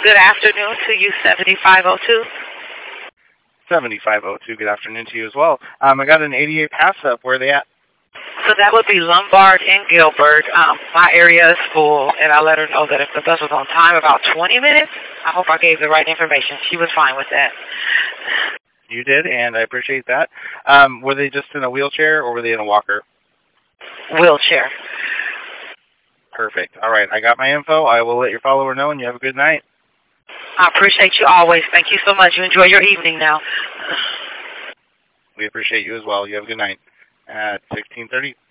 Good afternoon to you, 7502. 7502, good afternoon to you as well. I got an 88 pass up. Where are they at? So that would be Lombard and Gilbert. My area is full, and I let her know that if the bus was on time, about 20 minutes. I hope I gave the right information. She was fine with that. You did, and I appreciate that. Were they just in a wheelchair, or were they in a walker? Wheelchair. Perfect. All right, I got my info. I will let your follower know, and you have a good night. I appreciate you always. Thank you so much. You enjoy your evening now. We appreciate you as well. You have a good night. At 16:30.